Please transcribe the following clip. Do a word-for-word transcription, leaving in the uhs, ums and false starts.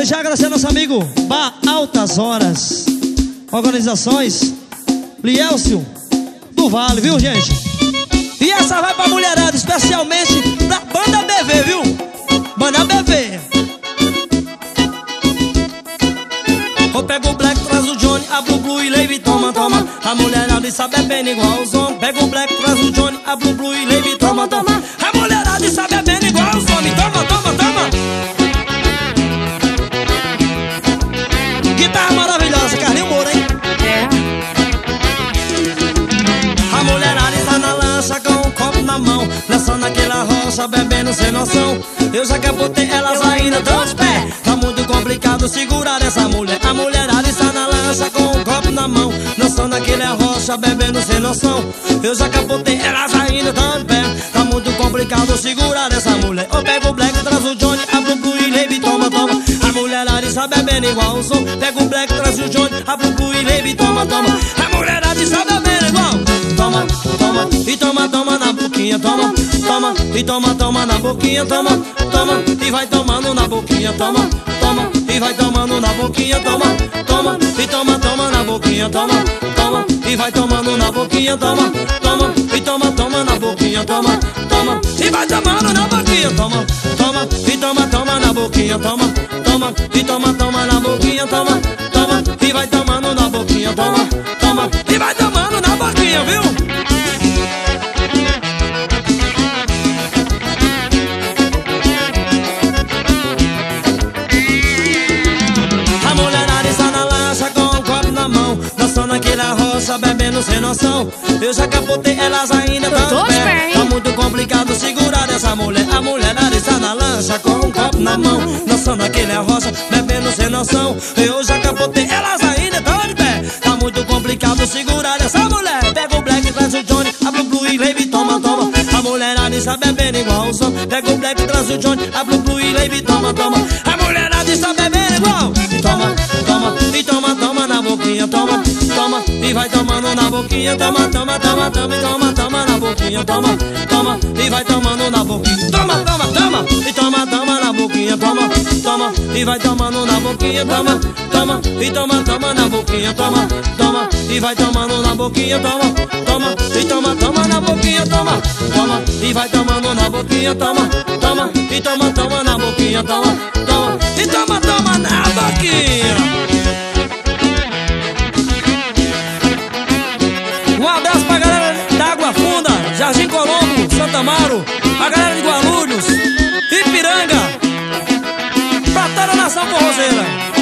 Deixar agradecer nosso amigo Bar Altas Horas, organizações Lielcio do Vale, viu, gente? E essa vai pra mulherada, especialmente da Banda B V, viu? Banda B V. Eu pego o Black, traz o Johnny, abro o Blue e Leve, toma, toma. A mulherada está bebendo igual os homens. Pega o Black, traz o Johnny, abro o Blue e Leve, toma, toma. A mulherada está bebendo igual os homens. Toma, toma, toma. Guitarra maravilhosa, Carlinhos Moura, hein? É. A mulherada está na lancha com um copo na mão, dançando aquela rocha, bebendo sem noção. Eu já capotei, elas ainda tão de pé. Tá muito complicado segurar essa mulher. A mulherada está na lancha com um copo na mão, dançando aquela rocha, bebendo sem noção. Eu já capotei, elas ainda tão de pé. Tá muito complicado segurar essa mulher. Eu pego o Black, traz o Johnny, abro o Blue e Leve, toma, toma. A mulherada está bebendo igual o som. Pega o Black, traz o Johnny, abro o Blue e Leve, toma, toma. A mulherada está bebendo igual. Toma, toma, e toma, toma na boquinha, toma, toma, e toma, toma na boquinha, toma, toma, e vai tomando na boquinha, toma, toma, e vai tomando na boquinha, toma, toma, e toma, toma na boquinha, toma, toma, e vai tomando na boquinha, toma, toma, e toma, toma na boquinha, toma, toma, e vai tomando na boquinha, toma, toma, e toma, toma na boquinha, toma, toma, e toma, toma na boquinha, toma, toma, e vai tomando na boquinha, toma, toma, e vai tomando na boquinha, viu? A mulherada está na lancha com um copo na mão, dançando aquela roça, bebendo sem noção. Eu já capotei, elas ainda tão de pé. Tá muito complicado segurar essa mulher. A mulherada está na lancha com um copo na mão, dançando aquela roça, bebendo sem noção. Eu já capotei, elas ainda tão de pé. Tá muito complicado segurar essa mulher. Pega o Black, traz o Johnny, abre o Blue e Leve, toma, toma. A mulherada está bebendo igual o som. Pega o Black, traz o Johnny, abre o Blue e Leve, toma, toma. A mulherada está bebendo igual. Toma, toma, e toma, toma na boquinha, toma, toma, e vai tomando na boquinha, toma, toma, toma, toma, e toma, toma na boquinha, toma, toma, e vai tomando na boquinha, toma, toma, toma, e toma, toma na boquinha, toma, toma, e vai tomando na boquinha, toma, toma, e toma, toma na boquinha, toma, toma, e vai tomando na boquinha, toma, toma, e toma, toma na boquinha, toma, toma, e vai tomando na boquinha, toma, toma, e toma, toma na boquinha, toma, toma, e toma, toma na boquinha. Um abraço pra galera da Água Funda, Jardim Colombo, Santa Amaro, a galera de Guarulhos, Ipiranga, pra toda a nação forrozeira.